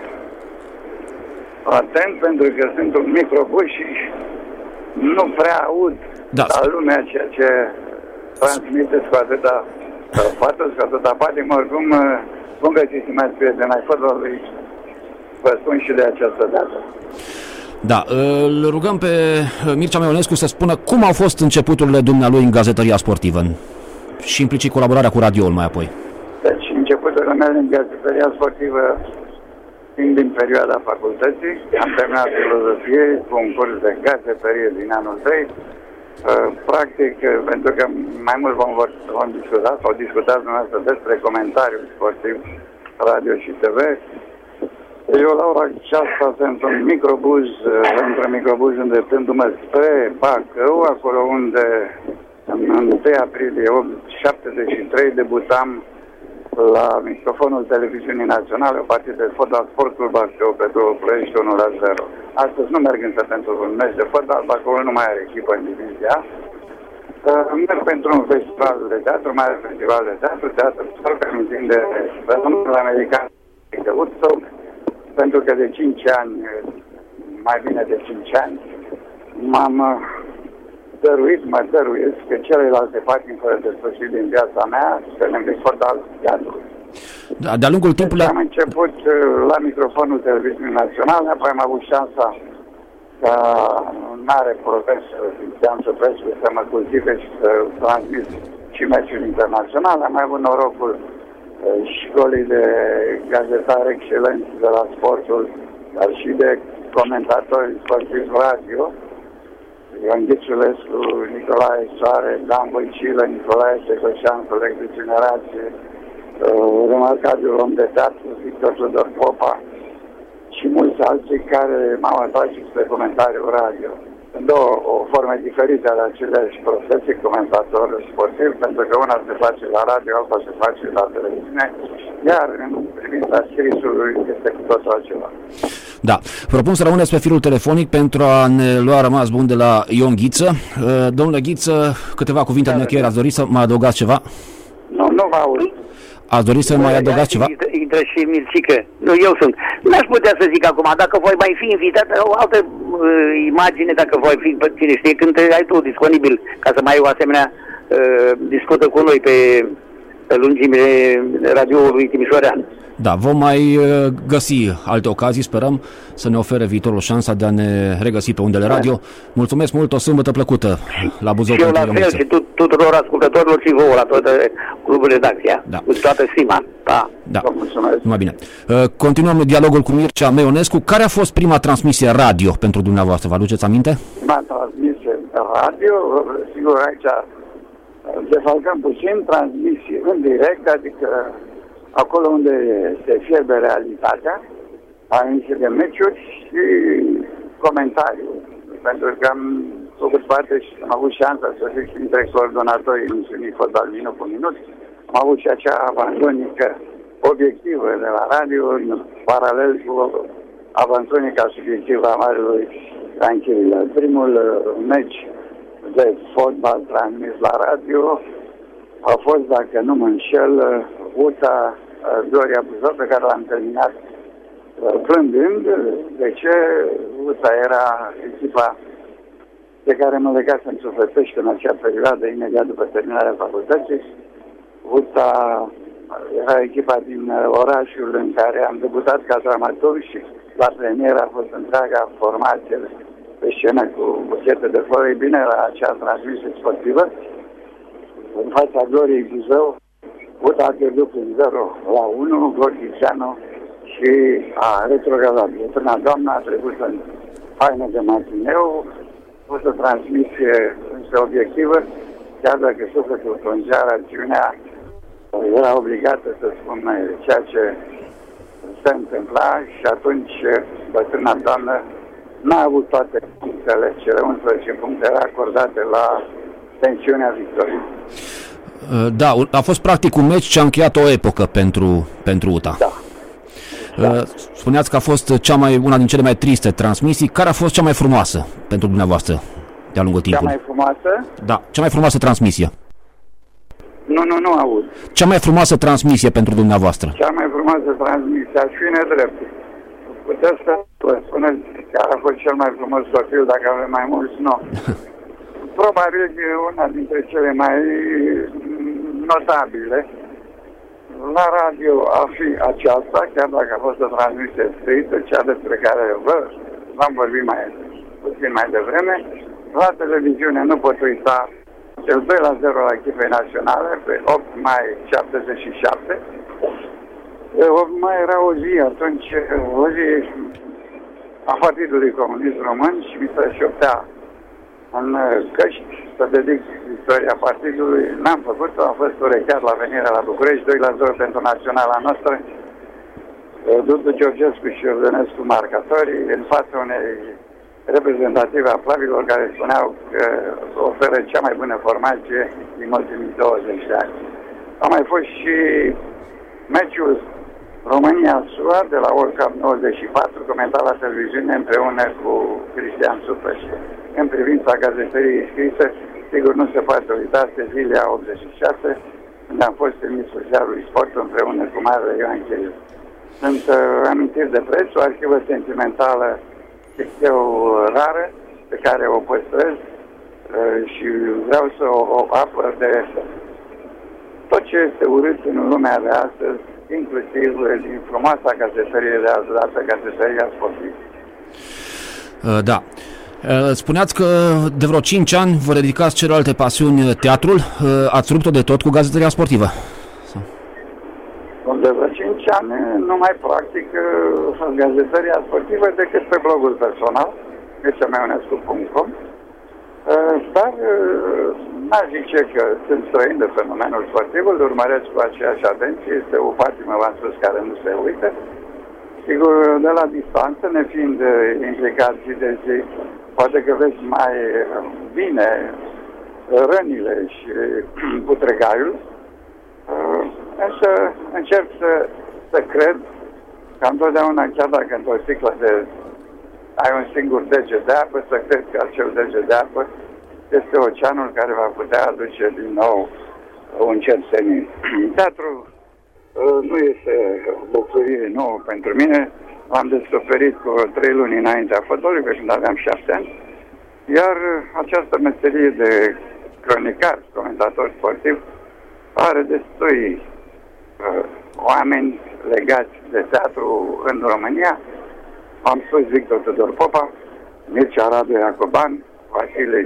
atent pentru că sunt un microbus și nu prea aud da. La lumea ceea ce transmiteți cu atâta patos, cu atâta patim. Oricum, bun găsit, stimați prieteni ai fotbalului, vă spun și de această dată. Da, îl rugăm pe Mircea Ionescu să spună cum au fost începuturile dumnealui în gazetăria sportivă și implicit colaborarea cu radioul mai apoi. Deci începuturile mele în gazetăria sportivă fiind din perioada facultății, am terminat filozofie cu un curs de gazetărie din anul trei. Practic, pentru că mai mult vom, vom discuta sau discutați dumneavoastră despre comentariul sportiv, radio și T V. Eu la ora aceasta sunt un microbuz, într-un microbuz îndreptându-mă spre Bacău, acolo unde în întâi aprilie șaptezeci și trei debutam la microfonul televiziunii naționale, o partidă de fotbal Sportul Bacău, Petrol Ploiești unu la zero. Astăzi nu merg însă pentru un meci de fotbal, Bacău nu mai are echipă în divizia. Merg pentru un festival de teatru, mai are festival de teatru, teatru organizând de fenomenul american de Woodstock, pentru că de cinci ani, mai bine de cinci ani, m-am dăruit, mă dăruiesc că celelalte patim fără de sfârșit din viața mea, să ne export alt teatru. Da, de-a lungul timpului... Am început la microfonul televiziunii naționale, apoi am avut șansa ca mare profesor, Știanță Prescu, să mă cultive și să transmit și meciuri internaționale. Am mai avut norocul școlii de gazetare excelenți de la sportul, dar și de comentatori sportivi radio, Ioan Ghițulescu, Nicolae Soare, Dan Voicilă, Nicolae Secoșan, coleg de generație, uh, remarcabil om de teatru, Victor Tudor Popa și mulți alții care m-au atras spre comentariul radio. Sunt două o forme diferite ale aceleași profesii, comentator sportiv, pentru că una se face la radio, alta se face la televiziune, iar în privința scrisului este cu totul altceva. Da. Propun să rămâneți pe firul telefonic pentru a ne lua rămas bun de la Ion Ghiță. Domnule Ghiță, câteva cuvinte de încheiere. Ați dori să mai adăugați ceva? Nu, nu vă aud. Ați dori să mai adăugați ceva? Intră și Mircică. Nu, eu sunt. N-aș putea să zic acum, dacă voi mai fi invitat, o altă uh, imagine, dacă voi fi, cine știe, când ai tu disponibil ca să mai ai o asemenea uh, discută cu noi pe, pe lungimile radioului Timișorean. Da, vom mai găsi alte ocazii, sperăm să ne ofere viitorul șansa de a ne regăsi pe undele radio. Mulțumesc mult, o sâmbătă plăcută la Buzău. Și eu la fel și tu, tuturor ascultătorilor și vouă la toate clubul redacția. Da. Cu toată stima. Da. Da. Numai bine. Continuăm dialogul cu Mircea Meionescu. Care a fost prima transmisie radio pentru dumneavoastră? Vă aduceți aminte? Prima transmisie radio, sigur aici defalcăm puțin, transmisie în direct, adică acolo unde se fierbe realitatea, anumite de meciuri și comentariu. Pentru că am făcut parte și am avut șansa să fiu și dintre coordonatorii emisiunii Fotbal Minut cu Minut. Am avut și acea avanzonică obiectivă de la radio, în paralel cu avanzonica subiectivă a Marelui Ranchilă. Primul meci de fotbal transmis la radio a fost, dacă nu mă înșel, U T A Gloria Buzău, pe care l-am terminat plângând. De ce? U T A era echipa de care mă legasem sufletește în acea perioadă, imediat după terminarea facultății. U T A era echipa din orașul în care am debutat ca dramaturg și la premieră a fost întreaga formație pe scenă cu buchete de flori. Bine, la acea transmisie sportivă, în fața Gloriei Buzău, U T A a pierdut prin zero la unu, Gorghiceanu și a retrogradat. Până doamna a trecut în haine de matineu, a fost o transmisie însă obiectivă, chiar dacă sufletul plângea, rațiunea era obligată să spună ceea ce se întâmpla și atunci bătrâna doamnă n-a avut toate punctele, cele unsprezece puncte acordate la tensiunea victoriei. Da, a fost practic un meci ce a încheiat o epocă pentru, pentru U T A. Da. Da. Spuneați că a fost cea mai, una din cele mai triste transmisii. Care a fost cea mai frumoasă pentru dumneavoastră de-a lungul timpului? Cea mai frumoasă? Da, cea mai frumoasă transmisie. Nu, nu, nu aud. Cea mai frumoasă transmisie pentru dumneavoastră? Cea mai frumoasă transmisie, aș fi nedrept. Puteți să vă spuneți care a fost cel mai frumos copil, dacă avem mai mulți, nu. Probabil e una dintre cele mai notabile. La radio a fi aceasta, chiar dacă a fost o transmisie scrisă, cea despre care vă v-am vorbit mai puțin mai devreme. La televiziune nu pot uita cel doi la zero la echipei naționale pe opt mai șaptezeci și șapte. opt mai era o zi, atunci o zi a Partidului Comunist Român și mi se șoptea în căști să dedic istoria partidului. N-am făcut-o, am fost urecheat la venirea la București, doi la zero pentru naționala noastră. Dudu Georgescu și Iordănescu marcatorii, în fața unei reprezentative a plavilor care spuneau că oferă cea mai bună formație din ultimii douăzeci de ani. A mai fost și meciul România-S U A de la World Cup nouăzeci și patru, comentat la televiziune împreună cu Cristian Supăș. În privința gazetării scrise, sigur nu se poate uita Sezilia optzeci și șase, când am fost trimisul ziarului Sport împreună cu Marele Ioan Chiriu. Sunt uh, amintiri de preț, o arhivă sentimentală eu rară, pe care o păstrez uh, și vreau să o, o apăr de tot ce este urât în lumea de astăzi, inclusiv din frumoasa gazetărie de azi dată, gazetăria sportivă. Uh, da. Spuneați că de vreo cinci ani vă dedicați celelalte pasiuni, teatrul. Ați rupt-o de tot cu gazetăria sportivă? De vreo cinci ani nu mai practic gazetăria sportivă decât pe blogul personal, mircea meonescu punct com. Dar n-aș zice că sunt străin de fenomenul sportiv, îl urmăresc cu aceeași atenție, este o patimă, v-am spus, care nu se uită. Sigur, de la distanță, ne fiind implicați zi de zi, poate că vezi mai bine rănile și putregaiul, însă încerc să, să cred că întotdeauna, chiar dacă într-o sticlă de ai un singur deget de apă, să cred că acel deget de apă este oceanul care va putea aduce din nou un cer senin. Teatrul nu este o bucurie nouă pentru mine. L-am descoperit cu trei luni înaintea fotbalului, când aveam șapte ani. Iar această meserie de cronicar, comentator sportiv, are destui uh, oameni legați de teatru în România. Am spus Victor Tudor Popa, Mircea Radu Iacoban, Vasile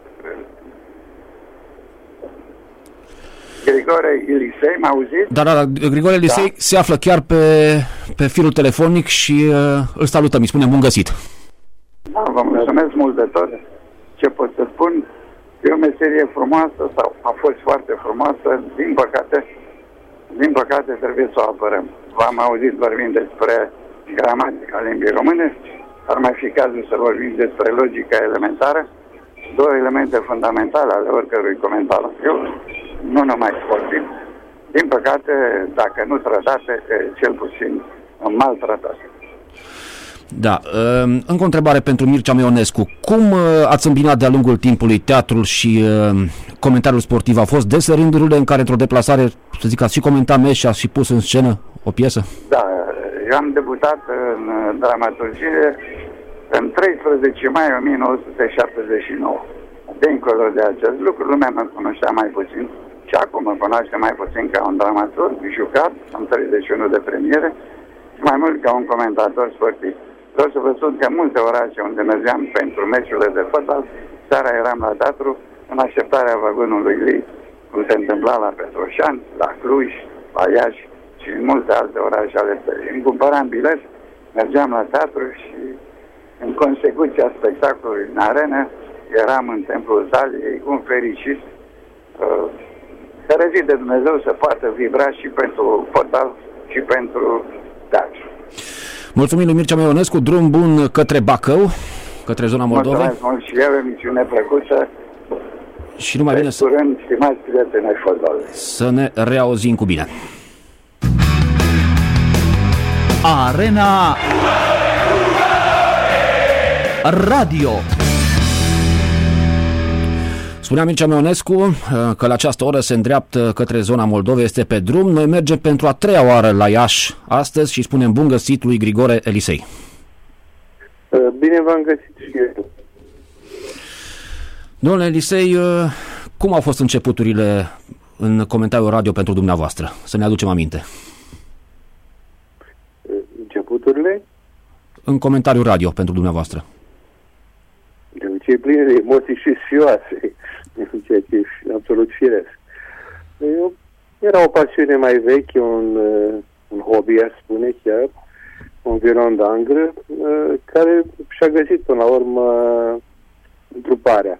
Grigore Elisei, m-a auzit? Da, da, da, Grigore Elisei da. Se află chiar pe, pe firul telefonic și uh, îl salutăm, îi spunem bun găsit. Da, vă mulțumesc mult de tot. Ce pot să spun? E o meserie frumoasă, sau a fost foarte frumoasă, din păcate, din păcate trebuie să o apărăm. V-am auzit vorbind despre gramatica limbii române, ar mai fi cazul să vorbim despre logica elementară, două elemente fundamentale ale oricărui comentar. Eu, nu numai sportiv, din păcate, dacă nu tratate, cel puțin maltratate. Da, încă o întrebare pentru Mircea Meonescu. Cum ați îmbinat de-a lungul timpului teatrul și comentariul sportiv? Au fost dese rândurile în care într-o deplasare, să zic, ați și comentat meci și ați și pus în scenă o piesă? Da, eu am debutat în dramaturgie în treisprezece mai o mie nouă sute șaptezeci și nouă. Dincolo de acest lucru, lumea mă cunoștea mai puțin și acum mă cunoaște mai puțin ca un dramaturg jucat, am treizeci și unu de premiere, și mai mult ca un comentator sportiv. Vreau să vă spun că multe orașe unde mergeam pentru meciurile de fotbal, seara eram la teatru în așteptarea vagonului Lee, cum se întâmpla la Petroșani, la Cluj, la Iași și în multe alte orașe ale țării. Îmi cumpăram bilet, mergeam la teatru și în consecuția spectacolului în arenă eram în templul Daliei, un fericit uh, care zi de Dumnezeu să poată vibra și pentru fotbal și pentru teatru. Mulțumim lui Mircea Meonescu, drum bun către Bacău, către zona Moldovei. Mulțumesc mult și eu, emisiune plăcută. Și numai bine să... curând, stimați prieteni ai fotbalului. Să ne reauzim cu bine. Arena Radio. Spunea Mircea Meonescu că la această oră se îndreaptă către zona Moldovei, este pe drum. Noi mergem pentru a treia oară la Iași astăzi și spunem bun găsit lui Grigore Elisei. Bine v-am găsit și eu. Domnule Elisei, cum au fost începuturile în comentariul radio pentru dumneavoastră? Să ne aducem aminte. Începuturile? În comentariul radio pentru dumneavoastră. De obicei pline de emoții și sfioase, ceea ce e absolut firesc. Eu, era o pasiune mai veche, un, un hobby, aș spune chiar, un violon d'anglă, care și-a găsit până la urmă întruparea.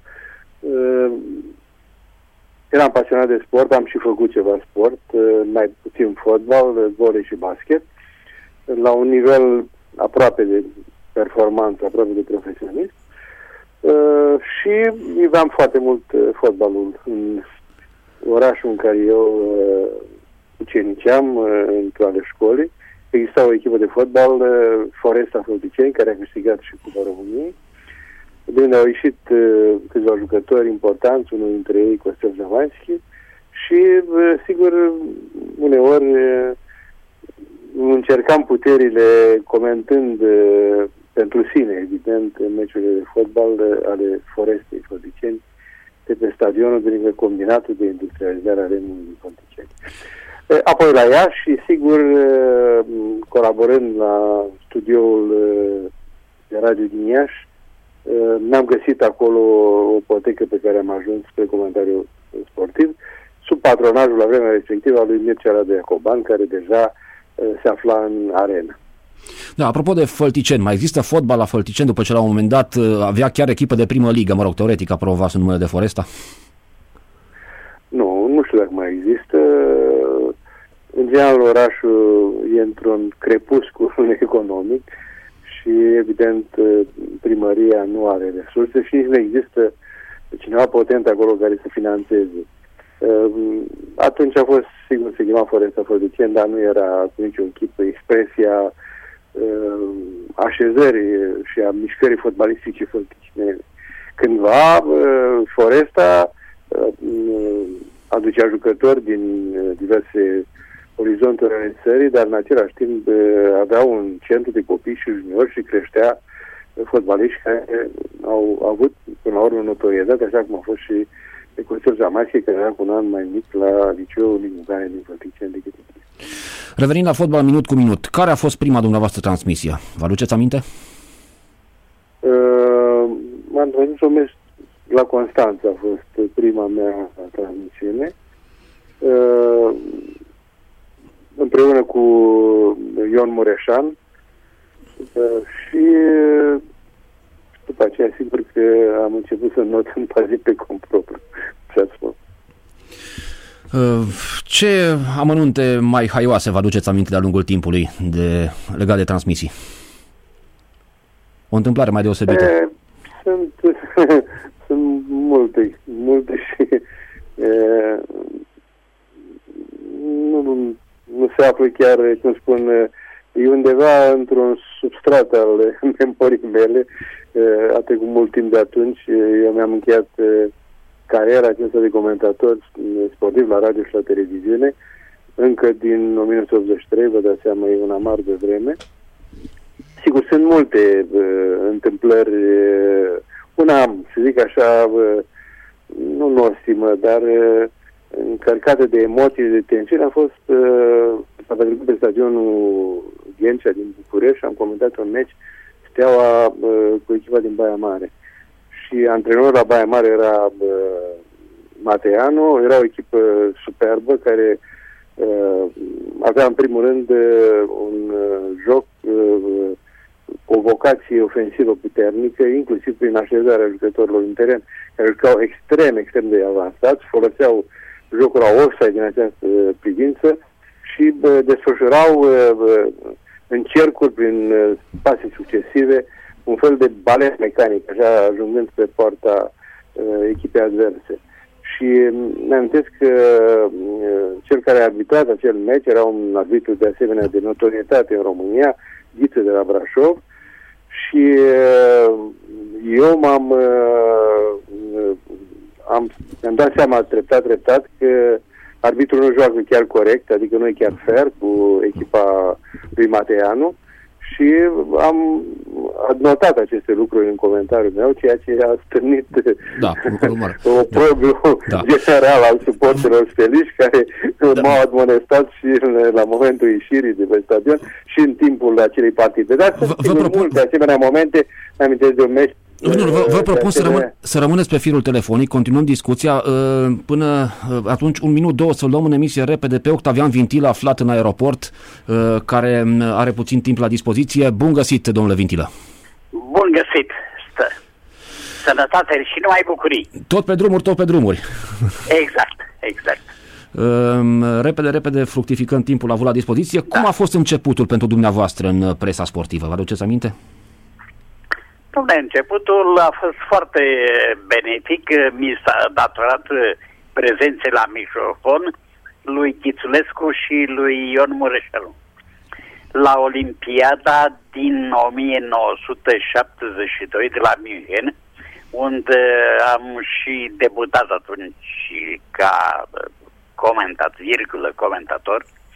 Eram pasionat de sport, am și făcut ceva sport, mai puțin fotbal, volei și basket, la un nivel aproape de performanță, aproape de profesionist. Uh, și iubeam foarte mult uh, fotbalul în orașul în care eu uh, uceniceam, uh, într-o ale școlii. Exista o echipă de fotbal, uh, Foresta Fălticeni, care a câștigat și Cupa României. De unde au ieșit uh, câțiva jucători importanți, unul dintre ei Costel Zavanski și, uh, sigur, uneori uh, încercam puterile comentând uh, pentru sine, evident, în meciurile de fotbal ale Forestei Fălticeni, de pe stadionul de combinatul de industrializare a lemnului din Fălticeni. Apoi la Iași și, sigur, colaborând la studioul de radio din Iași, mi-am găsit acolo o potecă pe care am ajuns spre comentariul sportiv, sub patronajul la vremea respectivă al lui Mircea Radu Iacoban, care deja uh, se afla în arenă. Da, apropo de Fălticeni, mai există fotbal la Fălticeni după ce la un moment dat avea chiar echipă de primă ligă, mă rog, teoretic a promovat în numele de Foresta? Nu, nu știu dacă mai există. În general, orașul e într-un crepuscul economic și, evident, primăria nu are resurse și nici nu există cineva potent acolo care să finanțeze. Atunci a fost, sigur, se chema Foresta Fălticeni, dar nu era cu niciun chip expresia așezării și a mișcării fotbalistice fălticinene. Cândva, Foresta aducea jucători din diverse orizonturi ale țării, dar în același timp avea un centru de copii și juniori și creștea fotbaliști care au avut până la urmă notorietate, așa cum a fost și Costel Zamaschi, care era cu un an mai mic la liceul Nicucane din Fălticeni decât el. Revenind la fotbal minut cu minut, care a fost prima dumneavoastră transmisie? Vă aduceți aminte? Uh, m-am transmis la Constanța, a fost prima mea transmisiune. Uh, împreună cu Ion Mureșan uh, și după aceea sigur că am început să not în pazi pe cont propriu. Ce amănunte mai haioase vă aduceți aminte de-a lungul timpului de, legat de transmisii? O întâmplare mai deosebită? E, sunt, sunt multe, multe și e, nu, nu se află chiar, cum spun, e undeva într-un substrat al memoriei mele. A trecut mult timp de atunci, eu mi-am încheiat cariera aceasta de comentator sportiv la radio și la televiziune, încă din o mie nouă sute optzeci și trei, vă dați seama, e un amar de vreme. Sigur, sunt multe uh, întâmplări, uh, una, să zic așa, uh, nu nostimă, dar uh, încărcate de emoții, de tensiune, a fost, uh, s-a petrecut pe stadionul Ghencea din București și am comentat un meci Steaua uh, cu echipa din Baia Mare. Și antrenorul la Baia Mare era uh, Mateanu, era o echipă superbă care uh, avea în primul rând uh, un uh, joc uh, cu o vocație ofensivă puternică, inclusiv prin așezarea jucătorilor în teren, care jucau extrem, extrem de avansați, foloseau jocul la offside din această uh, privință și uh, desfășurau uh, în cercuri prin uh, pase succesive un fel de balet mecanic, așa ajungând pe poarta uh, echipei adverse. Și mi-am amintesc că uh, cel care a arbitrat acel meci era un arbitru de asemenea de notorietate în România, Ghiță de la Brașov, și uh, eu m-am uh, am, mi-am dat seama treptat, treptat că arbitrul nu joacă chiar corect, adică nu e chiar fair cu echipa lui Mateanu. Și am notat aceste lucruri în comentariul meu, ceea ce a stârnit da, o probiu da. general al suporterilor steliști care da. m-au admonestat și la momentul ieșirii de pe stadion și în timpul acelei partide. Dar sunt v- propun... multe asemenea momente, mi-amintesc de un meci. Nu, vă, vă propun să, rămân, să rămâneți pe firul telefonic, continuăm discuția. Până atunci, un minut, două, să luăm în emisie repede pe Octavian Vintilă, aflat în aeroport, care are puțin timp la dispoziție. Bun găsit, domnule Vintilă! Bun găsit! Stă. Sănătate și numai bucurii! Tot pe drumuri, tot pe drumuri! Exact, exact. Repede, repede, fructificând timpul avut la dispoziție. Da. Cum a fost începutul pentru dumneavoastră în presa sportivă? Vă aduceți aminte? Dom'le, începutul a fost foarte benefic, mi s-a datorat prezențe la microfon lui Ghițulescu și lui Ion Mureșanu. La Olimpiada din o mie nouă sute șaptezeci și doi de la München, unde am și debutat atunci ca comentat, virgulă, comentator,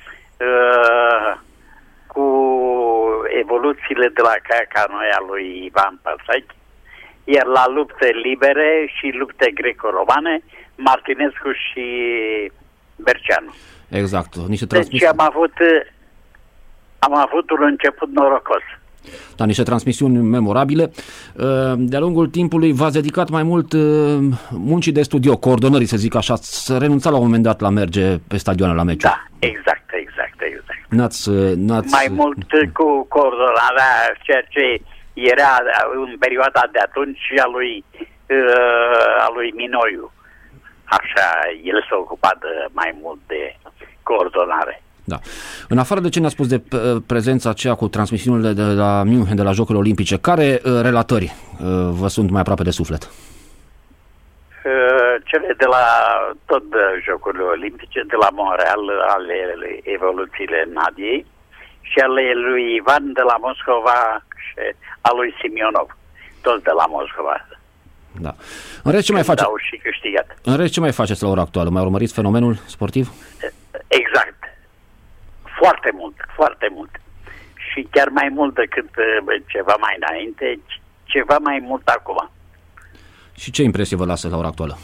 uh, cu evoluțiile de la canoia lui Ivan Pasachi, iar la lupte libere și lupte greco-romane, Martinescu și Berceanu. Exact. Niște deci am avut, am avut un început norocos. Da, niște transmisiuni memorabile. De-a lungul timpului v-ați dedicat mai mult muncii de studio, coordonării, să zic așa, să renunța la un moment dat la merge pe stadioane la meciuri. Da, exact, exact, exact. N-ați, n-ați... Mai mult cu coordonarea, ceea ce era în perioada de atunci a lui, a lui Minoiu. Așa, el s-a ocupat mai mult de coordonare. Da. În afară de ce ne-a spus de prezența aceea cu transmisiunile de la München, de la Jocurile Olimpice, care relatări vă sunt mai aproape de suflet? Cele de la tot de Jocurile Olimpice, de la Montreal, ale evoluțiile Nadiei și ale lui Ivan de la Moscova și a lui Simionov, toți de la Moscova. Da. În rest, ce mai face... Au și câștigat. În rest, ce mai faceți la ora actuală? Mai urmăriți fenomenul sportiv? Exact. Foarte mult, foarte mult. Și chiar mai mult decât ceva mai înainte, ceva mai mult acum. Și ce impresie vă lasă la ora actuală?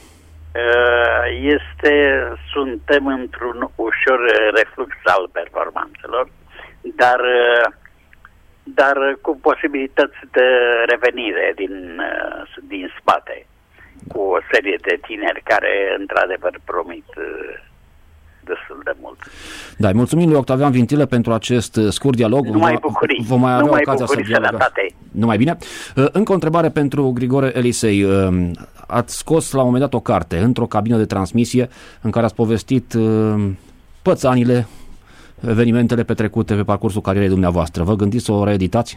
Este, suntem într-un ușor reflux al performanțelor, dar, dar cu posibilități de revenire din, din spate, cu o serie de tineri care într-adevăr promit destul de mult. Da, îi mulțumim lui Octavian Vintilă pentru acest scurt dialog. Numai bucurii. Vom mai avea Numai ocazia bucurii, să dialogăm. Numai bine. Încă o întrebare pentru Grigore Elisei. Ați scos la un moment dat o carte într-o cabină de transmisie în care ați povestit pățanile, evenimentele petrecute pe parcursul carierei dumneavoastră. Vă gândiți să o reeditați?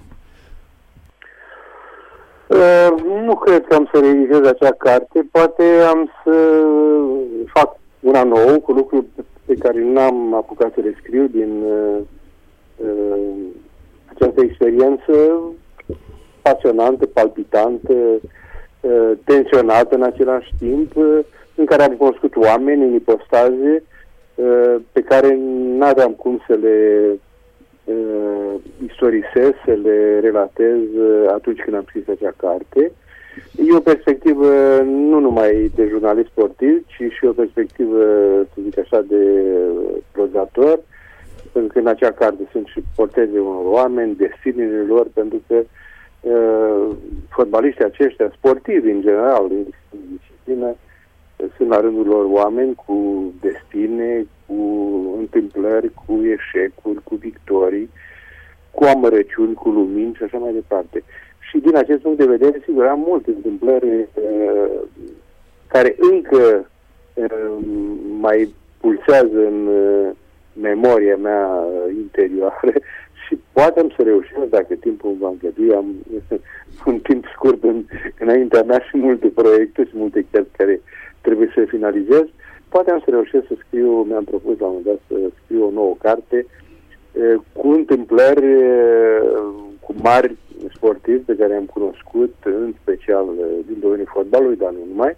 Uh, nu cred că am să realizez acea carte. Poate am să fac una nouă, cu lucruri pe care n-am apucat să le scriu din uh, uh, această experiență pasionantă, palpitantă, uh, tensionată în același timp, uh, în care am cunoscut oameni în ipostaze uh, pe care n-aveam cum să le uh, istorisesc, să le relatez uh, atunci când am scris acea carte. E o perspectivă nu numai de jurnalist sportiv, ci și o perspectivă, să zic așa, de prozator, pentru că în acea carte sunt și portrete unor oameni, destinele lor, pentru că uh, fotbaliștii aceștia, sportivi în general, în disciplină, sunt la rândul lor oameni cu destine, cu întâmplări, cu eșecuri, cu victorii, cu amărăciuni, cu lumini și așa mai departe. Și din acest punct de vedere, sigur, am multe întâmplări uh, care încă uh, mai pulsează în uh, memoria mea uh, interioară și poate am să reușesc, dacă timpul va îngădui, am uh, un timp scurt în, înaintea mea și multe proiecte și multe chestii care trebuie să finalizez, poate am să reușesc să scriu, mi-am propus la un moment dat să scriu o nouă carte uh, cu întâmplări uh, cu mari sportivi pe care am cunoscut, în special din domeniul fotbalului, dar nu numai,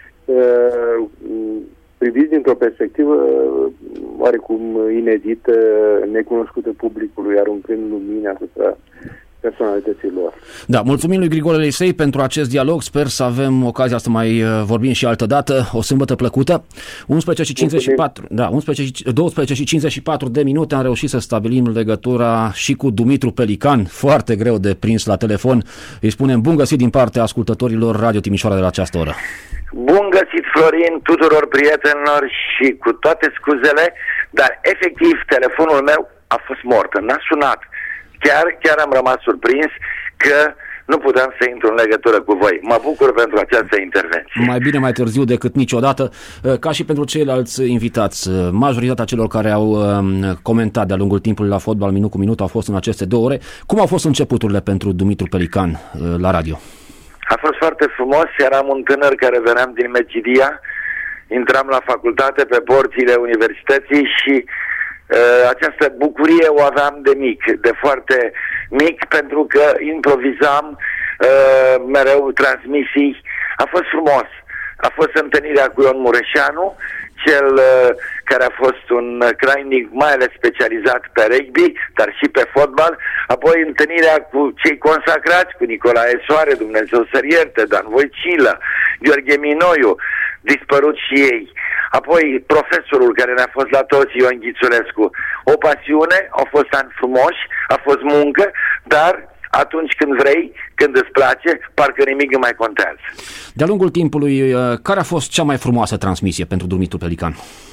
priviți dintr-o perspectivă oarecum inedită, necunoscută publicului, aruncând lumini asupra personalităților. Da, mulțumim lui Grigore Elisei pentru acest dialog. Sper să avem ocazia să mai vorbim și altă dată. O sâmbătă plăcută. unsprezece și cincizeci și patru, da, unsprezece, douăsprezece și cincizeci și patru de minute am reușit să stabilim legătura și cu Dumitru Pelican, foarte greu de prins la telefon. Îi spunem bun găsit din partea ascultătorilor Radio Timișoara de la această oră. Bun găsit, Florin, tuturor prietenilor și cu toate scuzele, dar efectiv telefonul meu a fost mort, n-a sunat. Chiar, chiar am rămas surprins că nu puteam să intru în legătură cu voi. Mă bucur pentru această intervenție. Mai bine mai târziu decât niciodată, ca și pentru ceilalți invitați. Majoritatea celor care au comentat de-a lungul timpului la Fotbal Minut cu Minut au fost în aceste două ore. Cum au fost începuturile pentru Dumitru Pelican la radio? A fost foarte frumos. Eram un tânăr care veneam din Medgidia, intram la facultate pe porțile universității și Uh, această bucurie o aveam de mic, de foarte mic, pentru că improvizam uh, mereu transmisii. A fost frumos. A fost întâlnirea cu Ion Mureșanu, cel uh, care a fost un crainic mai ales specializat pe rugby, dar și pe fotbal. Apoi întâlnirea cu cei consacrați, cu Nicolae Soare, Dumnezeu să ierte, Dan Voicilă, Gheorghe Minoiu, dispărut și ei. Apoi profesorul care ne-a fost la toți, Ion Ghițulescu. O pasiune, au fost ani frumoși, a fost muncă, dar atunci când vrei, când îți place, parcă nimic nu mai contează. De-a lungul timpului, care a fost cea mai frumoasă transmisie pentru Dumitru Pelican?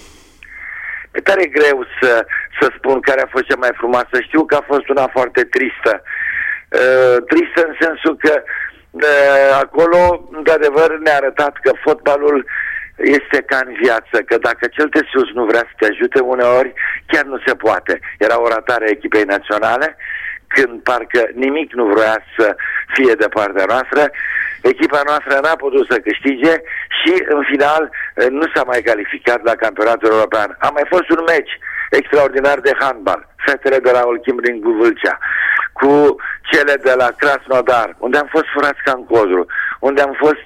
E tare greu să, să spun care a fost cea mai frumoasă. Știu că a fost una foarte tristă. Uh, tristă în sensul că uh, acolo, într-adevăr, ne-a arătat că fotbalul este ca în viață, că dacă cel de sus nu vrea să te ajute uneori, chiar nu se poate. Era o ratare a echipei naționale, când parcă nimic nu vrea să fie de partea noastră, echipa noastră n-a putut să câștige și în final nu s-a mai calificat la campionatul european. A mai fost un meci extraordinar de handbal, fetele de la Olchim din Vâlcea, cu cele de la Krasnodar, unde am fost furați ca în codru, unde am fost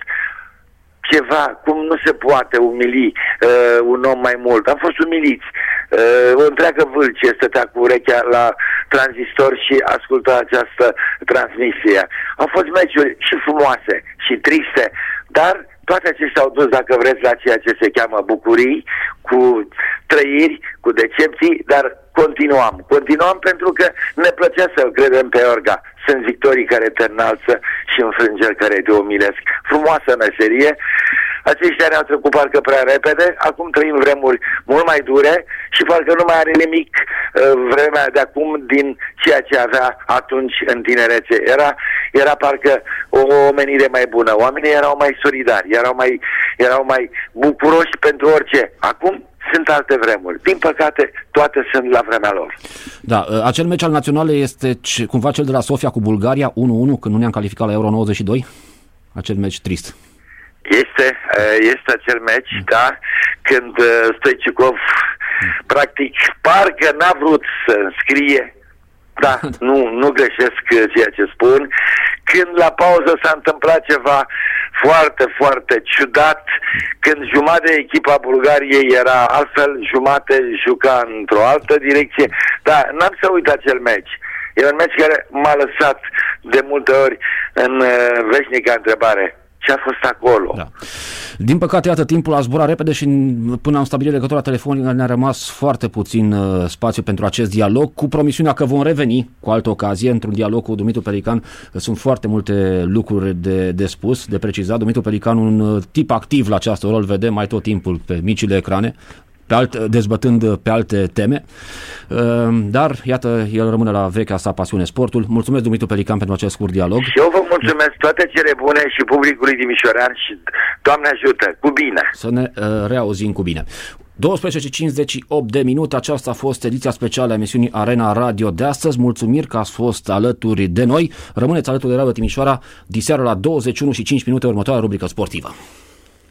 ceva, cum nu se poate umili uh, un om mai mult. Am fost umiliți. Uh, o întreagă Vâlcie stătea cu urechea la tranzistor și asculta această transmisie. Au fost meciuri și frumoase și triste, dar toate acestea au dus, dacă vreți, la ceea ce se cheamă bucurii, cu trăiri, cu decepții, dar continuam. Continuam pentru că ne plăcea să-l credem pe Iorga. Sunt victorii care te înalță și înfrângeri care te umilesc. Frumoasă meserie. Aceștia ne-au trecut parcă prea repede. Acum trăim vremuri mult mai dure și parcă nu mai are nimic uh, vremea de acum din ceea ce avea atunci în tinerețe. Era, era parcă o omenire mai bună. Oamenii erau mai solidari, erau mai, erau mai bucuroși pentru orice. Acum sunt alte vremuri. Din păcate, toate sunt la vremea lor. Da, acel meci al naționalei este cumva cel de la Sofia cu Bulgaria, unu unu, când nu ne-am calificat la Euro nouăzeci și doi? Acel meci trist. Este, este acel meci, mm. da, când Stoichikov mm. practic parcă n-a vrut să înscrie. Da, nu, nu greșesc ceea ce spun. Când la pauză s-a întâmplat ceva foarte, foarte ciudat, când jumătate de echipa Bulgariei era altfel, jumate juca într-o altă direcție. Da, n-am să uit acel meci. E un meci care m-a lăsat de multe ori în veșnica întrebare. Ce a fost acolo? Da. Din păcate, iată, timpul a zburat repede și până am stabilit legătura telefonică ne-a rămas foarte puțin uh, spațiu pentru acest dialog, cu promisiunea că vom reveni cu altă ocazie într-un dialog cu Dumitru Pelican. Sunt foarte multe lucruri de, de spus, de precizat. Dumitru Pelican, un uh, tip activ la această oră, îl vedem mai tot timpul pe micile ecrane, pe alt, dezbătând pe alte teme, dar iată, el rămâne la vechea sa pasiune, sportul. Mulțumesc, Dumitru Pelican, pentru acest scurt dialog. Și eu vă mulțumesc, toate cele bune și publicului timișorean și Doamne ajută, cu bine! Să ne reauzim cu bine. douăsprezece și cincizeci și opt de minute, aceasta a fost ediția specială a emisiunii Arena Radio de astăzi. Mulțumiri că ați fost alături de noi. Rămâneți alături de Radio Timișoara, diseară la douăzeci și unu și cinci minute, următoarea rubrică sportivă.